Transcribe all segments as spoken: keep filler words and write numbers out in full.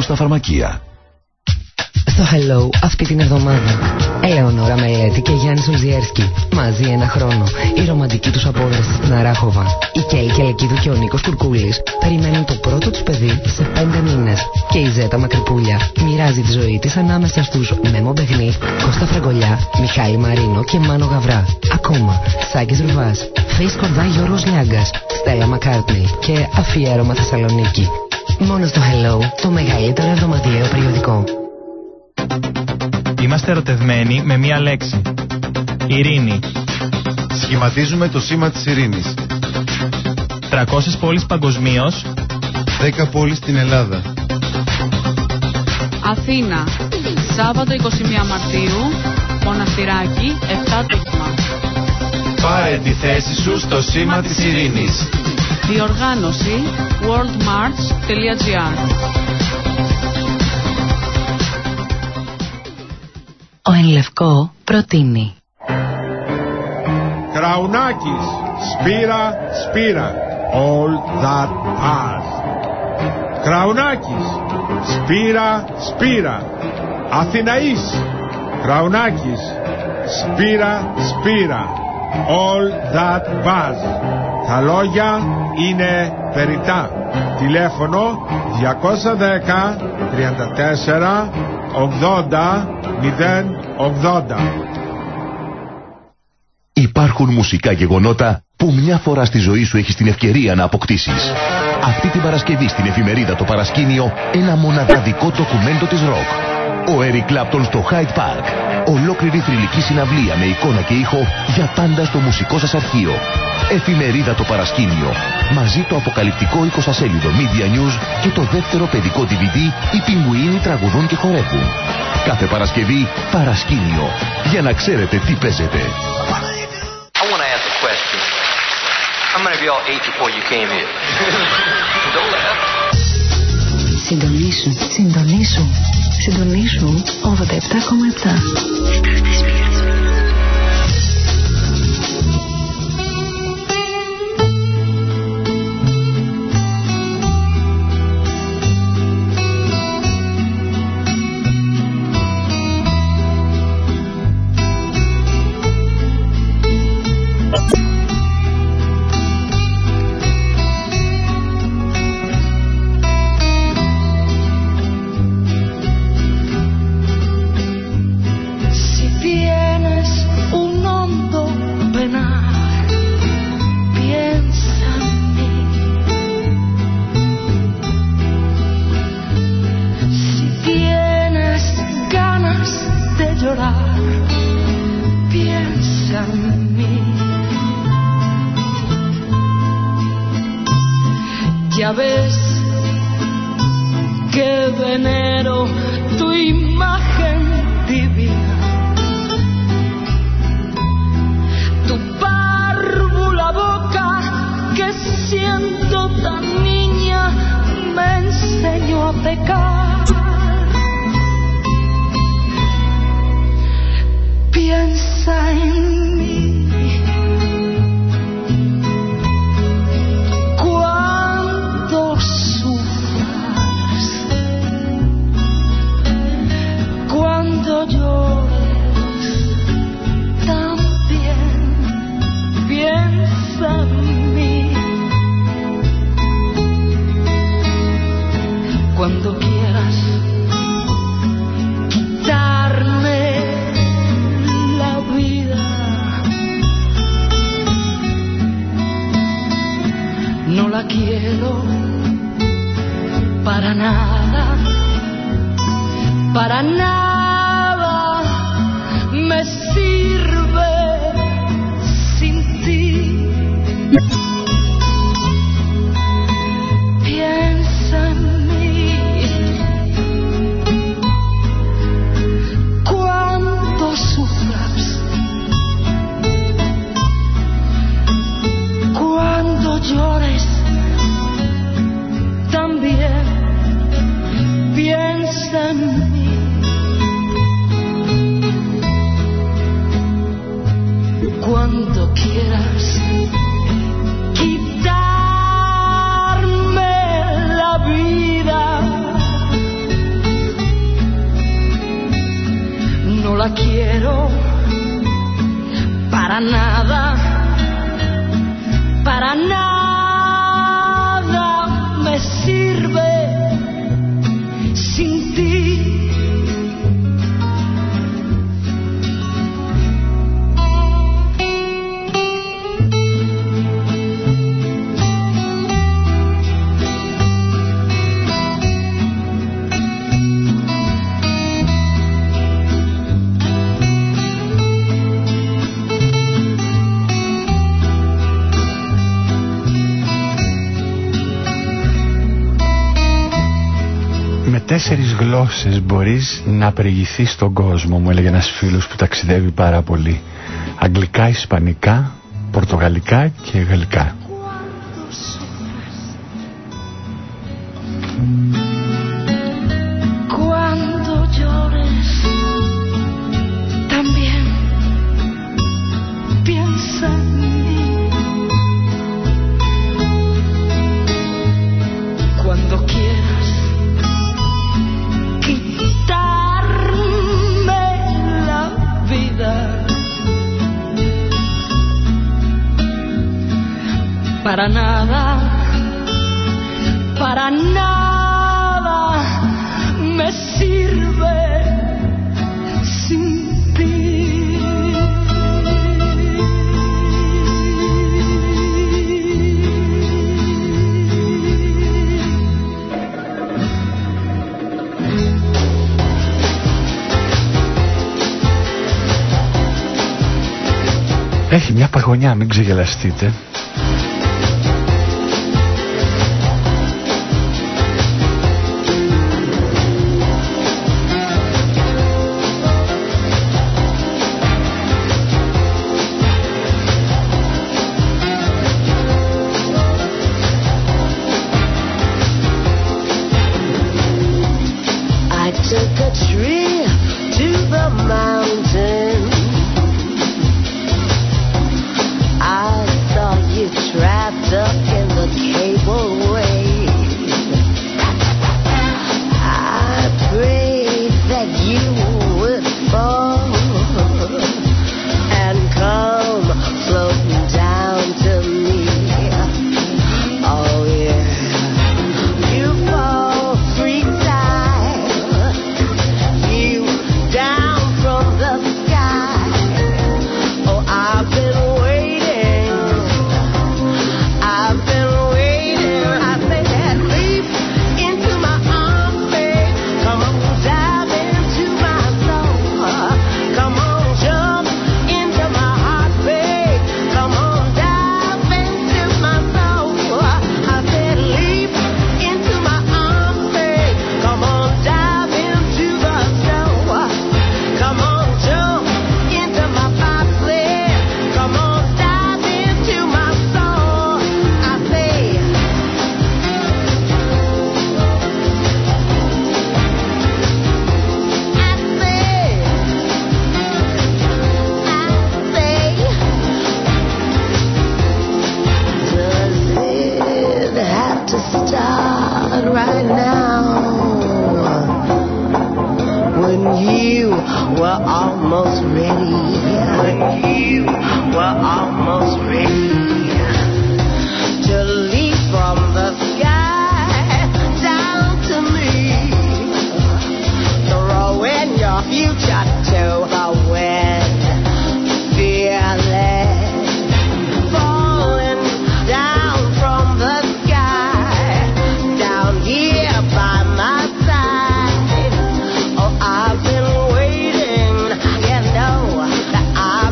στα φαρμακεία. Στο Hello αυτή την εβδομάδα Ελεονόρα Μελέτη και Γιάννη Ολζιέρσκι. Μαζί ένα χρόνο. Η ρομαντική τους απόδραση στην Αράχοβα. Η Κέλλη Κελεκίδου και ο Νίκος Τουρκούλης περιμένουν το πρώτο τους παιδί σε πέντε μήνες. Και η Ζέτα Μακρυπούλια μοιράζει τη ζωή της ανάμεσα στους Μέμο Μπεγνή, Κώστα Φραγκολιά, Μιχάλη Μαρίνο και Μάνο Γαβρά. Ακόμα Σάκης Ρουβάς, Φέις Κορδά Γιώργος Λιάγκας, Στέλλα Μακάρτνι και Αφιέρωμα Θεσσαλονίκη. Μόνο στο Hello, το μεγαλύτερο εβδομαδιαίο περιοδικό. Είμαστε ερωτευμένοι με μία λέξη. Ειρήνη. Σχηματίζουμε το σήμα της ειρήνης. τριακόσιες πόλεις παγκοσμίως. δέκα πόλεις στην Ελλάδα. Αθήνα. Σάββατο είκοσι μία Μαρτίου. Μοναστηράκι, επτά τύχημα. Πάρε τη θέση σου στο σήμα της ειρήνης. Διοργάνωση world march τελεία gr. Ο Εν Λευκό προτείνει Κραουνάκης, Σπύρα, Σπύρα, all that past. Κραουνάκης, Σπύρα, Σπύρα, Αθηναής. Κραουνάκης, Σπύρα, Σπύρα, all that past. Τα λόγια είναι περιττά. Τηλέφωνο διακόσια δέκα τριάντα τέσσερα ογδόντα μηδέν ογδόντα. Υπάρχουν μουσικά γεγονότα που μια φορά στη ζωή σου έχεις την ευκαιρία να αποκτήσεις. Αυτή την Παρασκευή στην εφημερίδα Το Παρασκήνιο ένα μοναδικό ντοκουμέντο της ροκ. Ο Έρικ Κλάπτον στο Hyde Park. Ολόκληρη θρυλική συναυλία με εικόνα και ήχο για πάντα στο μουσικό σας αρχείο. Εφημερίδα Το Παρασκήνιο. Μαζί το αποκαλυπτικό εικοσασέλιδο Media News και το δεύτερο παιδικό ντι βι ντι «Οι πιγκουίνοι τραγουδούν και χορεύουν». Κάθε Παρασκευή Παρασκήνιο. Για να ξέρετε τι παίζετε. I want to ask a question. How many of y'all ate before you came here? Don't laugh. Συντονίσου, συντονίσου, συντονίσου ογδόντα επτά κόμμα επτά. para nada, para nada me sirve sin ti. Τέσσερις γλώσσες μπορείς να περιηγηθείς στον κόσμο, μου έλεγε ένας φίλος που ταξιδεύει πάρα πολύ. Αγγλικά, ισπανικά, πορτογαλικά και γαλλικά. Para nada, para nada me sirve sin ti. Έχει μια παγωνιά, μην ξεγελαστείτε.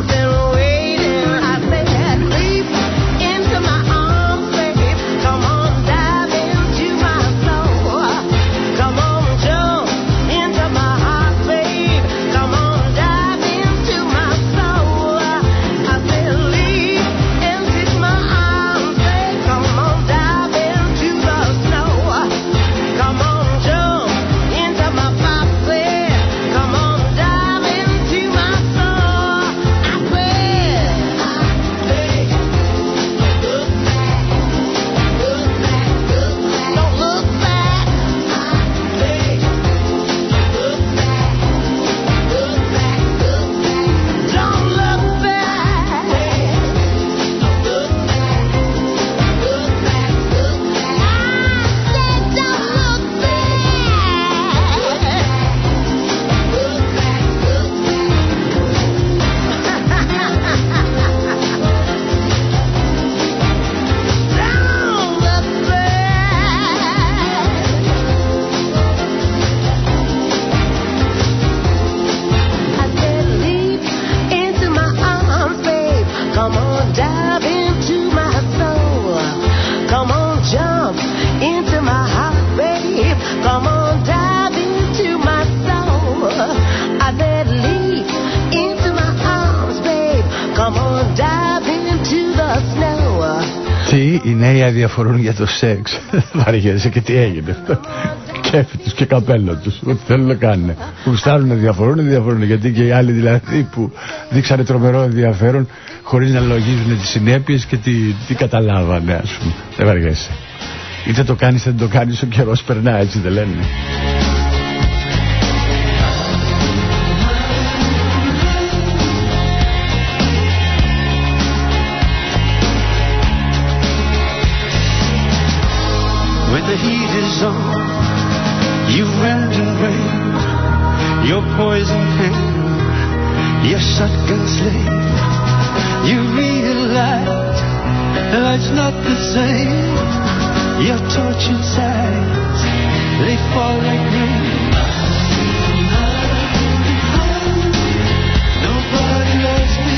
Come on. Οι νέοι αδιαφορούν για το σεξ. Βαριέσαι και τι έγινε. Κέφι τους και καπέλο τους. Ό,τι θέλουν να κάνουν. Που στάρουν να διαφορούν, να διαφορούν. Γιατί και οι άλλοι δηλαδή που δείξανε τρομερό ενδιαφέρον χωρίς να λογίζουν τις συνέπειες και τι, τι καταλάβανε, ας πούμε. Δεν βαριέσαι. Είτε το κάνεις είτε δεν το κάνεις, ο καιρός περνά, έτσι δεν λένε. When the heat is on, you rant and rave, your poison pen, your shotgun slave. You realize life's not the same. Your tortured sides, they fall like rain. Nobody loves me.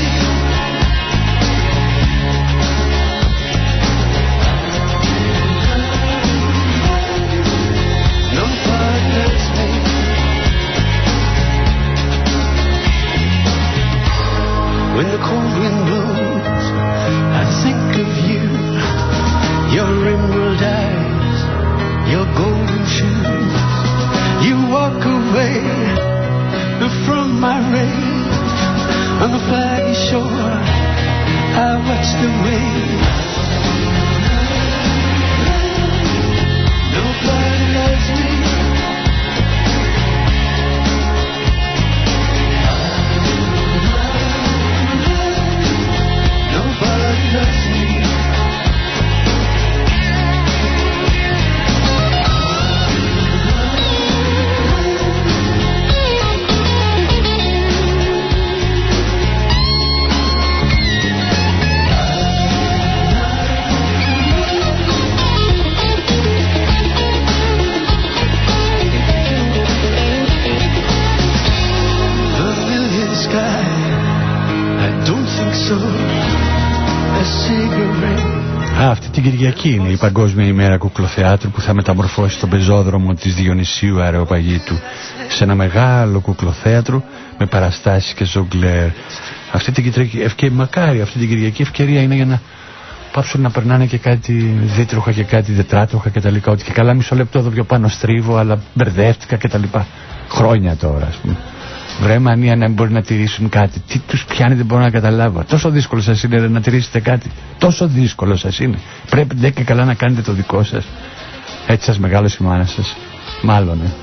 Nobody loves me. When the cold wind blows, I think of you. Your emerald eyes, your golden shoes. You walk away from my rays. On the flaggy shore, I watch the waves. Nobody loves me. Nobody loves me. Α, αυτή την Κυριακή είναι η Παγκόσμια ημέρα κουκλοθεάτρου που θα μεταμορφώσει τον πεζόδρομο της Διονυσίου Αρεοπαγήτου σε ένα μεγάλο κουκλοθέατρο με παραστάσεις και ζογκλέρ. Αυτή την Κυριακή, ευκαιρία, μακάρι αυτή την Κυριακή ευκαιρία είναι για να πάψουν να περνάνε και κάτι δίτροχα και κάτι τετράτροχα και τα λοιπά. Ότι και καλά μισό λεπτό εδώ πιο πάνω στρίβω, αλλά μπερδεύτηκα και τα λοιπά. Χρόνια τώρα, ας πούμε. Βρε μανία να μην μπορεί να τηρήσουν κάτι. Τι τους πιάνει, δεν μπορώ να καταλάβω. Τόσο δύσκολο σας είναι να τηρήσετε κάτι. Τόσο δύσκολο σας είναι. Πρέπει ντε και καλά να κάνετε το δικό σας. Έτσι σας μεγάλωσε η μάνα σας. Μάλλον, ε.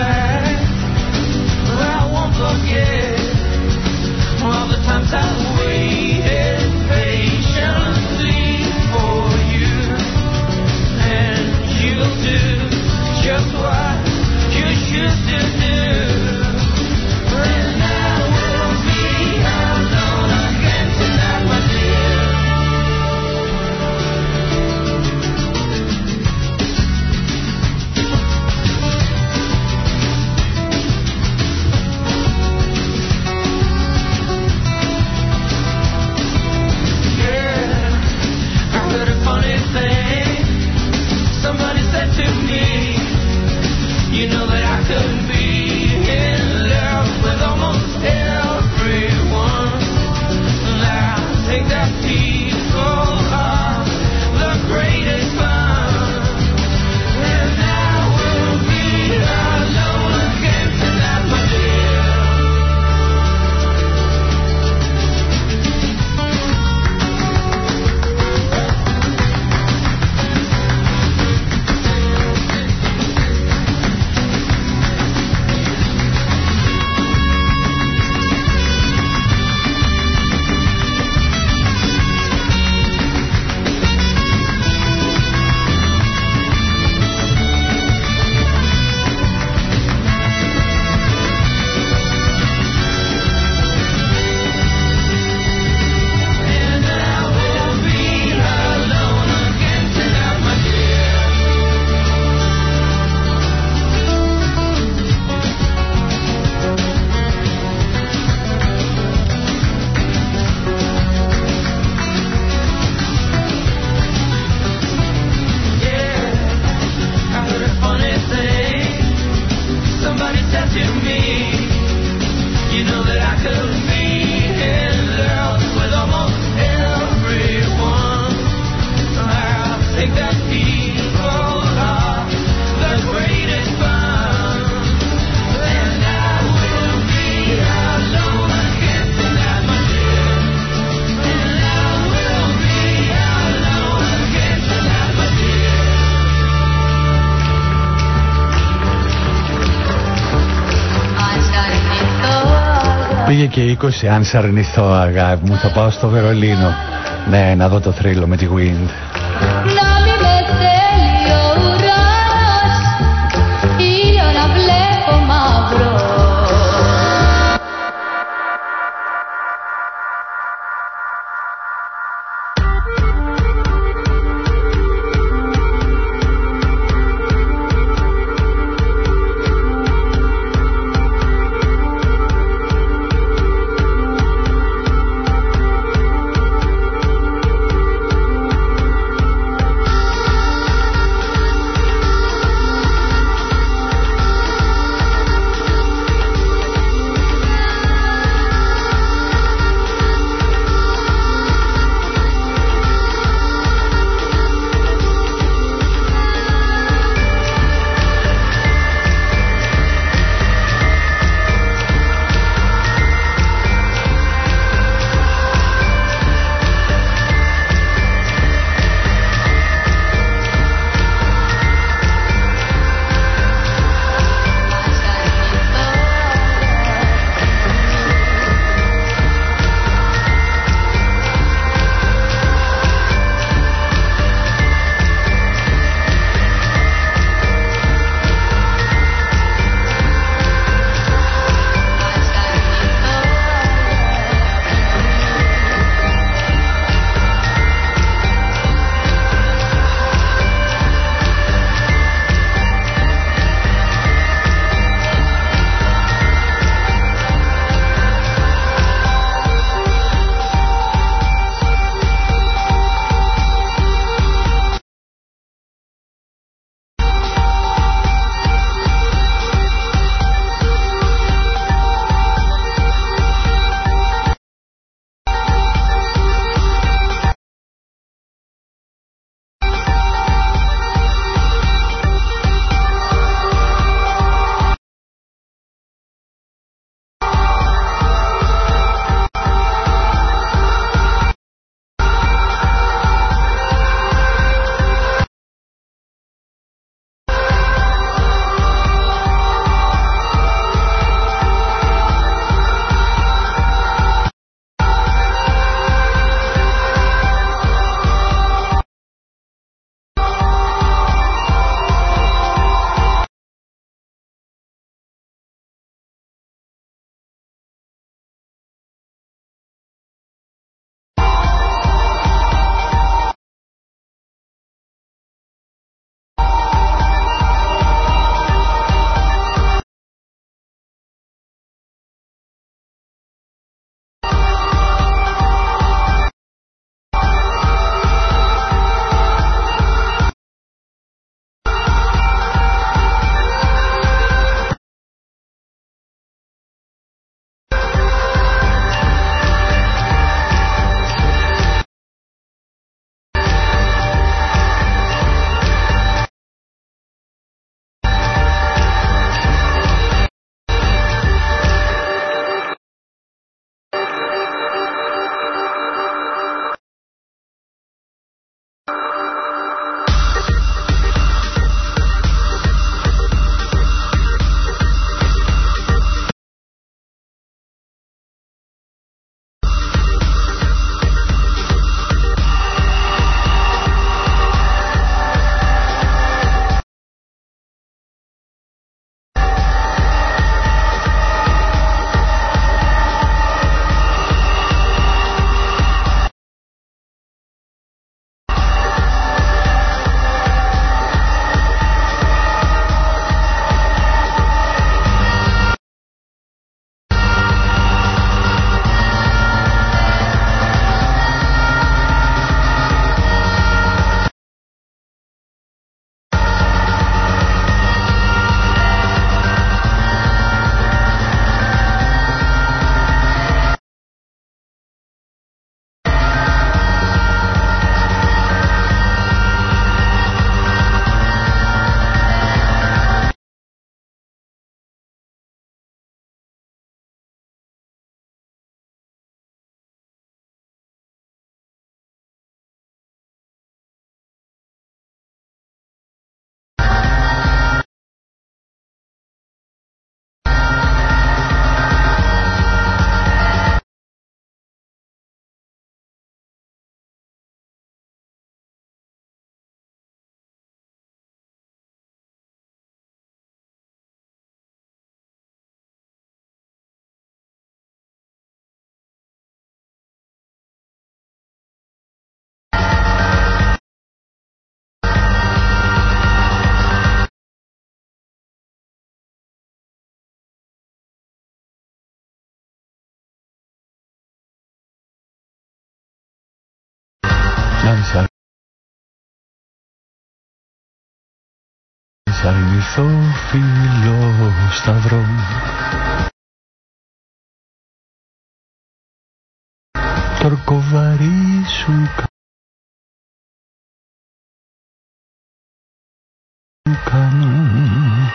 All the times I wait. έλεγε και είκοσι, αν σ' αρνηθώ αγάπη μου θα πάω στο Βερολίνο. Ναι, να δω το θρύλο με τη Wind. Να μη με θέλει ο ουρανός, ήλιο να βλέπω μαύρο. Αν σ' αρνηθώ φίλο σταυρό το ορκοβαρί σου κάνω.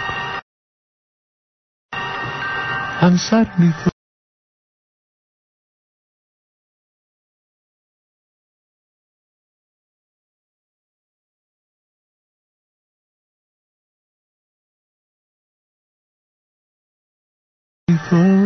Αν σ' αρνηθώ Oh